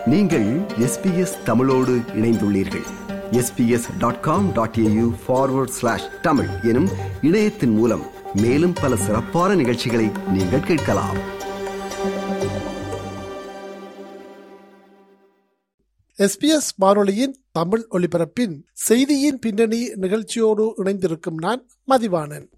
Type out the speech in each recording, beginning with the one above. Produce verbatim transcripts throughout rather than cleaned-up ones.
நீங்கள் S B S தமிழோடு இணைந்துள்ளீர்கள். S B S dot com dot A U forward slash Tamil எனும் இணையத்தின் மூலம் மேலும் பல சிறப்பான நிகழ்ச்சிகளை நீங்கள் கேட்கலாம். எஸ் பி எஸ் வானொலியின் தமிழ் ஒலிபரப்பின் செய்தியின் பின்னணி நிகழ்ச்சியோடு இணைந்திருக்கும் நான் மதிவாணன்.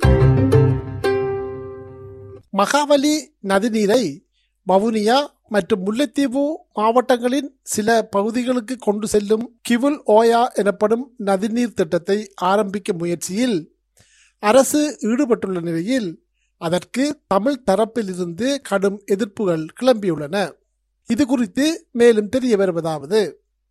மகாவலி நதிநீரை வவுனியா மற்றும் முல்லைத்தீவு மாவட்டங்களின் சில பகுதிகளுக்கு கொண்டு செல்லும் கிவுல் ஓயா எனப்படும் நதிநீர் திட்டத்தை ஆரம்பிக்கும் முயற்சியில் அரசு ஈடுபட்டுள்ள நிலையில் அதற்கு தமிழ் தரப்பிலிருந்து கடும் எதிர்ப்புகள் கிளம்பியுள்ளன. இது குறித்து மேலும் தெரிய வருவதாவது,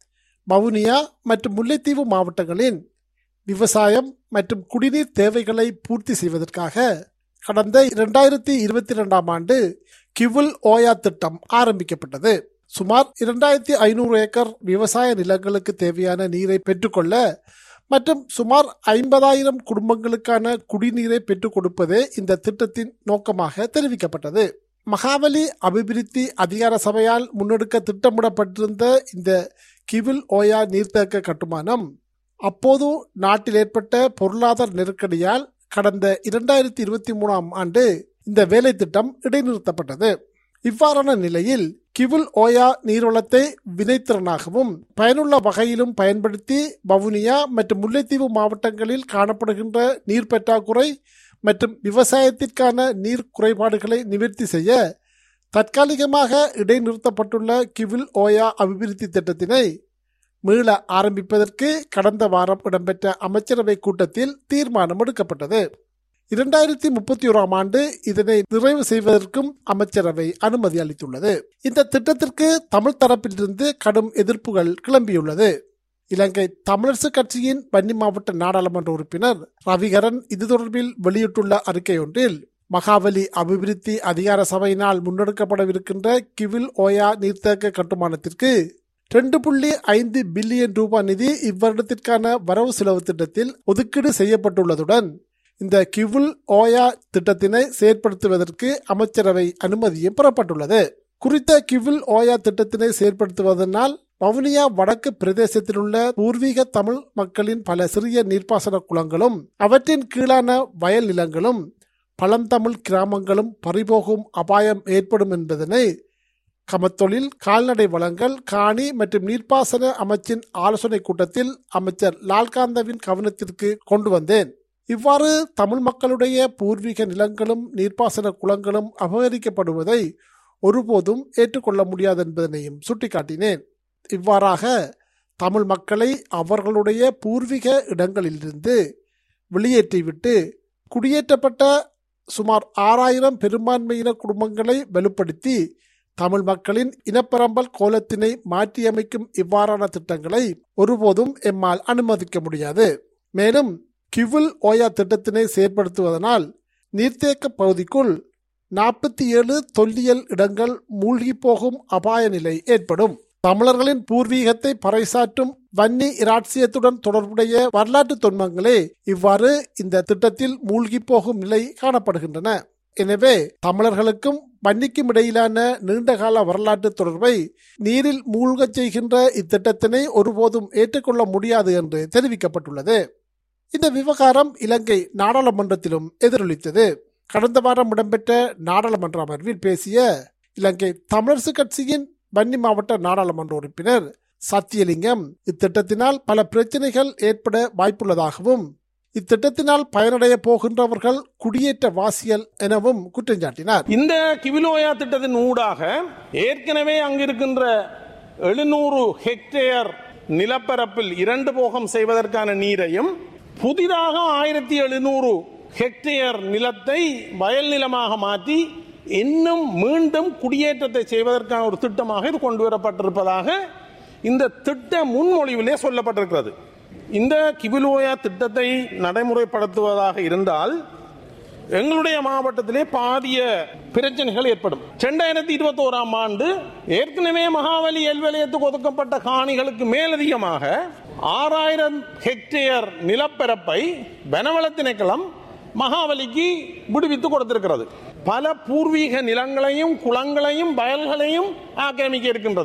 வவுனியா மற்றும் முல்லைத்தீவு மாவட்டங்களின் விவசாயம் மற்றும் குடிநீர் தேவைகளை பூர்த்தி செய்வதற்காக கடந்த இரண்டாயிரத்தி இருபத்தி இரண்டாம் ஆண்டு கிவுல் ஓயா திட்டம் ஆரம்பிக்கப்பட்டது. சுமார் இரண்டாயிரத்தி ஐநூறு ஏக்கர் விவசாய நிலங்களுக்கு தேவையான நீரை பெற்றுக்கொள்ள மற்றும் சுமார் ஐம்பதாயிரம் குடும்பங்களுக்கான குடிநீரை பெற்றுக் கொடுப்பதே இந்த திட்டத்தின் நோக்கமாக தெரிவிக்கப்பட்டது. மகாவலி அபிவிருத்தி அதிகார சபையால் முன்னெடுக்க திட்டமிடப்பட்டிருந்த இந்த கிவுல் ஓயா நீர்த்தேக்க கட்டுமானம் அப்போது நாட்டில் ஏற்பட்ட பொருளாதார நெருக்கடியால் கடந்த இரண்டாயிரத்தி இருபத்தி மூணாம் ஆண்டு இந்த வேலை திட்டம் இடைநிறுத்தப்பட்டது. இவ்வாறான நிலையில் கிவுல் ஓயா நீர்வளத்தை வினைத்திறனாகவும் பயனுள்ள வகையிலும் பயன்படுத்தி வவுனியா மற்றும் முல்லைத்தீவு மாவட்டங்களில் காணப்படுகின்ற நீர் பற்றாக்குறை மற்றும் விவசாயத்திற்கான நீர் குறைபாடுகளை நிவர்த்தி செய்ய தற்காலிகமாக இடைநிறுத்தப்பட்டுள்ள கிவுல் ஓயா அபிவிருத்தி திட்டத்தினை மீள ஆரம்பிப்பதற்கு கடந்த வாரம் இடம்பெற்ற அமைச்சரவை கூட்டத்தில் தீர்மானம் எடுக்கப்பட்டது. இரண்டாயிரத்தி முப்பத்தி ஓராம் ஆண்டு இதனை நிறைவு செய்வதற்கும் அமைச்சரவை அனுமதி அளித்துள்ளது. இந்த திட்டத்திற்கு தமிழ் தரப்பிலிருந்து கடும் எதிர்ப்புகள் கிளம்பியுள்ளது. இலங்கை தமிழரசு கட்சியின் வன்னி மாவட்ட நாடாளுமன்ற உறுப்பினர் ரவிகரன் இது தொடர்பில் வெளியிட்டுள்ள அறிக்கை ஒன்றில், மகாவலி அபிவிருத்தி அதிகார சபையினால் முன்னெடுக்கப்படவிருக்கின்ற கிவுல் ஓயா நீர்த்தேக்க கட்டுமானத்திற்கு ரெண்டு புள்ளி ஐந்து பில்லியன் ரூபாய் நிதி இவ்வருடத்திற்கான வரவு செலவு திட்டத்தில் ஒதுக்கீடு செய்யப்பட்டுள்ளதுடன் இந்த கிவுல் ஓயா திட்டத்தினை செயற்படுத்துவதற்கு அமைச்சரவை அனுமதியும் பெறப்பட்டுள்ளது. குறித்த கிவுல் ஓயா திட்டத்தினை செயற்படுத்துவதனால் வவுனியா வடக்கு பிரதேசத்தில் உள்ள பூர்வீக தமிழ் மக்களின் பல சிறிய நீர்ப்பாசன குளங்களும் அவற்றின் கீழான வயல் நிலங்களும் பழந்தமிழ் கிராமங்களும் பறிபோகும் அபாயம் ஏற்படும் என்பதனை கமத்தொழில், கால்நடை வளங்கள், காணி மற்றும் நீர்ப்பாசன அமைச்சின் ஆலோசனை கூட்டத்தில் அமைச்சர் லால்காந்தவின் கவனத்திற்கு கொண்டு வந்தேன். இவ்வாறு தமிழ் மக்களுடைய பூர்வீக நிலங்களும் நீர்ப்பாசன குளங்களும் அபகரிக்கப்படுவதை ஒருபோதும் ஏற்றுக்கொள்ள முடியாது என்பதனையும் சுட்டிக்காட்டினேன். இவ்வாறாக தமிழ் மக்களை அவர்களுடைய பூர்வீக இடங்களிலிருந்து வெளியேற்றிவிட்டு குடியேற்றப்பட்ட சுமார் ஆறாயிரம் பெரும்பான்மையின குடும்பங்களை வலுப்படுத்தி தமிழ் மக்களின் இனப்பரம்பல் கோலத்தினை மாற்றியமைக்கும் இவ்வாறான திட்டங்களை ஒருபோதும் எம்மால் அனுமதிக்க முடியாது. மேலும் கிவுல் ஓயா திட்டத்தினை செயற்படுத்துவதனால் நீர்த்தேக்க பகுதிக்குள் நாற்பத்தி ஏழு தொல்லியல் இடங்கள் மூழ்கி போகும் அபாய நிலை ஏற்படும். தமிழர்களின் பூர்வீகத்தை பறைசாற்றும் வன்னி இராட்சியத்துடன் தொடர்புடைய வரலாற்று தொன்மங்களே இவ்வாறு இந்த திட்டத்தில் மூழ்கி போகும் நிலை காணப்படுகின்றன. எனவே தமிழர்களுக்கும் வன்னிக்கும் இடையிலான நீண்டகால வரலாற்று தொடர்பை நீரில் மூழ்கச் செய்கின்ற இத்திட்டத்தினை ஒருபோதும் ஏற்றுக்கொள்ள முடியாது என்று தெரிவிக்கப்பட்டுள்ளது. இந்த விவகாரம் இலங்கை நாடாளுமன்றத்திலும் எதிரொலித்தது. கடந்த வாரம் இடம்பெற்ற நாடாளுமன்ற அமர்வில் பேசிய இலங்கை தமிழரசு கட்சியின் வன்னி மாவட்ட நாடாளுமன்ற உறுப்பினர் சத்தியலிங்கம் இத்திட்டத்தினால் பல பிரச்சனைகள் ஏற்பட வாய்ப்புள்ளதாகவும் இத்திட்டத்தினால் பயனடைய போகின்றவர்கள் குடியேற்ற வாசிகள் எனவும் குற்றம் சாட்டினார். இந்த கிவுல் ஓயா திட்டத்தின் ஊடாக ஏற்கனவே அங்கிருக்கின்ற எழுநூறு ஹெக்டேர் நிலப்பரப்பில் இரண்டு போகம் செய்வதற்கான நீரையும் புதிதாக ஆயிரத்தி எழுநூறு ஹெக்டேர் நிலத்தை வயல் நிலமாக மாற்றி இன்னும் மீண்டும் குடியேற்றத்தை செய்வதற்கான ஒரு திட்டமாக இது கொண்டு வரப்பட்டிருப்பதாக இந்த திட்ட முன்மொழிவிலே சொல்லப்பட்டிருக்கிறது. இந்த கிவுல் ஓயா திட்டத்தை நடைமுறைப்படுத்துவதாக இருந்தால் எங்களுடைய மாவட்டத்திலே பாரிய பிரச்சனைகள் ஏற்படும். இரண்டாயிரத்தி இருபத்தி ஓராம் ஆண்டு ஏற்கனவே மகாவலி எல்வலயத்துக்கு ஒதுக்கப்பட்ட காணிகளுக்கு மேலதிகமாக ஆறாயிரம் ஹெக்டேர் நிலப்பரப்பை வனவள திணைக்களம் மகாவலிக்கு விடுவித்து கொடுத்திருக்கிறது. பல பூர்வீக நிலங்களையும் குளங்களையும் வயல்களையும் ஆக்கிரமிக்க இருக்கின்றது.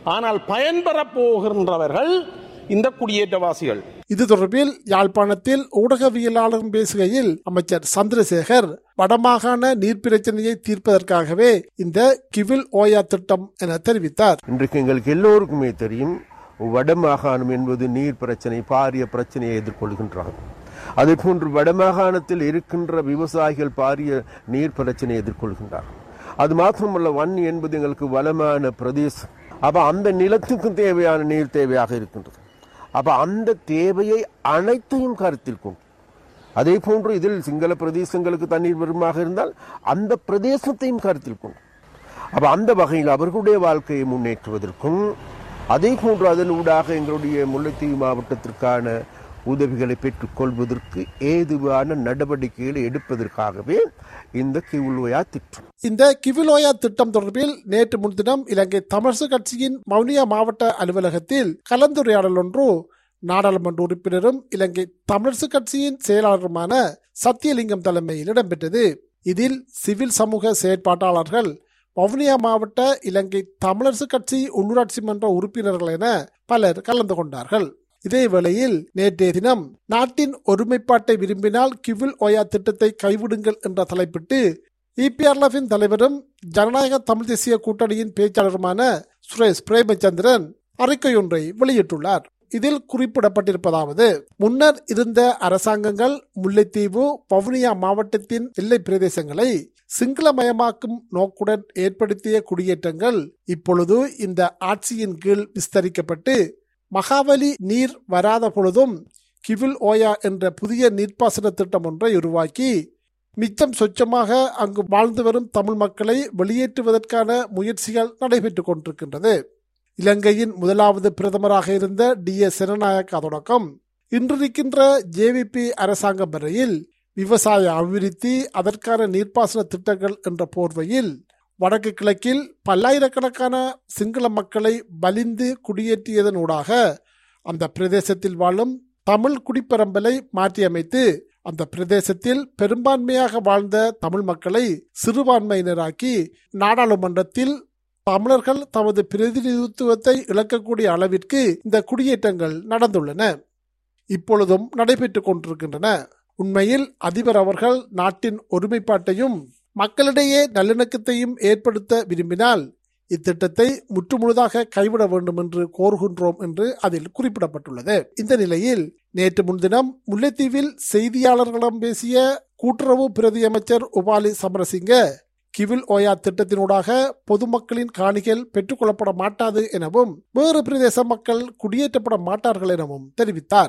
ஆனால் பயன்பெறப் போகின்றவர்கள் இந்த குடியேற்றவாசிகள். இது தொடர்பில் யாழ்ப்பாணத்தில் ஊடகவியலாளரும் பேசுகையில் அமைச்சர் சந்திரசேகர் வடமாகாண நீர் பிரச்சனையை தீர்ப்பதற்காகவே இந்த கிவில் ஓயா திட்டம் என தெரிவித்தார். இன்றைக்கு எங்களுக்கு எல்லோருக்குமே தெரியும், வடமாகாணம் என்பது நீர் பிரச்சனை, பாரிய பிரச்சனையை எதிர்கொள்கின்றார்கள். அதே போன்று வடமாகாணத்தில் இருக்கின்ற விவசாயிகள் பாரிய நீர் பிரச்சனையை எதிர்கொள்கின்றார்கள். அது மாத்திரமல்ல, வன்னி என்பது எங்களுக்கு வளமான பிரதேசம். அப்ப அந்த நிலத்துக்கும் தேவையான நீர் தேவையாக இருக்கின்றது. அப்ப அந்த தேவையை அனைத்தையும் கருத்தில் கொண்டு, அதே போன்று இதில் சிங்கள பிரதேசங்களுக்கு தண்ணீர் வருமாக இருந்தால் அந்த பிரதேசத்தையும் கருத்தில் கொண்டு, அப்ப அந்த வகையில் அவர்களுடைய வாழ்க்கையை முன்னேற்றுவதற்கும், அதே போன்று அதன் ஊடாக எங்களுடைய முல்லைத்தீவு மாவட்டத்திற்கான உதவிகளை பெற்றுக் கொள்வதற்கு ஏதுவான நடவடிக்கைகளை எடுப்பதற்காகவே இந்த கிவிலோயா திட்டம். இந்த கிவிலோயா திட்டம் தொடர்பில் நேற்று முன்தினம் இலங்கை தமிழரசு கட்சியின் வவுனியா மாவட்ட அலுவலகத்தில் கலந்துரையாடல் ஒன்று நாடாளுமன்ற உறுப்பினரும் இலங்கை தமிழரசு கட்சியின் செயலாளருமான சத்தியலிங்கம் தலைமையில் இடம்பெற்றது. இதில் சிவில் சமூக செயற்பாட்டாளர்கள், வவுனியா மாவட்ட இலங்கை தமிழரசு கட்சி உள்ளூராட்சி மன்ற உறுப்பினர்கள் என பலர் கலந்து கொண்டார்கள். இதே வேளையில் நேற்றைய தினம் நாட்டின் ஒருமைப்பாட்டை விரும்பினால் கிவில் ஓயா திட்டத்தை கைவிடுங்கள் என்ற தலைப்பிட்டு இபிஆர்எல்எஃபின் தலைவரும் ஜனநாயக தமிழ் தேசிய கூட்டணியின் பேச்சாளருமான சுரேஷ் பிரேமச்சந்திரன் அறிக்கை ஒன்றை வெளியிட்டுள்ளார். இதில் குறிப்பிடப்பட்டிருப்பதாவது, முன்னர் இருந்த அரசாங்கங்கள் முல்லைத்தீவு வவுனியா மாவட்டத்தின் எல்லை பிரதேசங்களை சிங்களமயமாக்கும் நோக்குடன் ஏற்படுத்திய குடியேற்றங்கள் இப்பொழுது இந்த ஆட்சியின் கீழ் விஸ்தரிக்கப்பட்டு மகாவலி நீர் வராத பொழுதும் கிவில் ஓயா என்ற புதிய நீர்ப்பாசன திட்டம் ஒன்றை உருவாக்கி மிச்சம் சொச்சமாக அங்கு வாழ்ந்து வரும் தமிழ் மக்களை வெளியேற்றுவதற்கான முயற்சிகள் நடைபெற்றுக் கொண்டிருக்கின்றது. இலங்கையின் முதலாவது பிரதமராக இருந்த டி எஸ் செனநாயக்கா தொடக்கம் இன்றிருக்கின்ற ஜேவிபி அரசாங்கம் வரையில் விவசாய அபிவிருத்தி, அதற்கான நீர்ப்பாசன திட்டங்கள் என்ற போர்வையில் வடக்கு கிழக்கில் பல்லாயிரக்கணக்கான சிங்கள மக்களை வலிந்து குடியேற்றியதனூடாக அந்த பிரதேசத்தில் வாழும் தமிழ் குடிப்பரம்பலை மாற்றியமைத்து அந்த பிரதேசத்தில் பெரும்பான்மையாக வாழ்ந்த தமிழ் மக்களை சிறுபான்மையினராக்கி நாடாளுமன்றத்தில் தமிழர்கள் தமது பிரதிநிதித்துவத்தை இழக்கக்கூடிய அளவிற்கு இந்த குடியேற்றங்கள் நடந்துள்ளன, இப்பொழுதும் நடைபெற்றுக் கொண்டிருக்கின்றன. உண்மையில் அதிபர் அவர்கள் நாட்டின் ஒருமைப்பாட்டையும் மக்களிடையே நல்லிணக்கத்தையும் ஏற்படுத்த விரும்பினால் இத்திட்டத்தை முற்றுமுழுதாக கைவிட வேண்டும் என்று கோருகின்றோம் என்று அதில் குறிப்பிடப்பட்டுள்ளது. இந்த நிலையில் நேற்று முன்தினம் முல்லைத்தீவில் செய்தியாளர்களிடம் பேசிய கூட்டுறவு பிரதி அமைச்சர் உபாலி சமரசிங்க கிவில் ஓயா திட்டத்தினூடாக பொதுமக்களின் காணிகள் பெற்றுக் கொள்ளப்பட மாட்டாது எனவும் வேறு பிரதேச மக்கள் குடியேற்றப்பட மாட்டார்கள் எனவும் தெரிவித்தார்.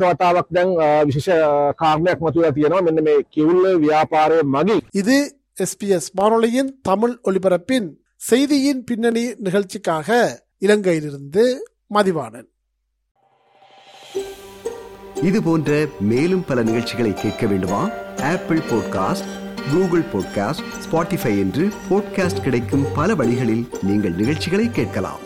இது எஸ்பிஎஸ் வானொலியின் தமிழ் ஒலிபரப்பின் செய்தியின் பின்னணி நிகழ்ச்சிக்காக இலங்கையிலிருந்து மதிவாணன். இது போன்ற மேலும் பல நிகழ்ச்சிகளை கேட்க வேண்டுமா? Apple podcast, Google podcast, Spotify என்று பாட்காஸ்ட் கிடைக்கும் பல வழிகளில் நீங்கள் நிகழ்ச்சிகளை கேட்கலாம்.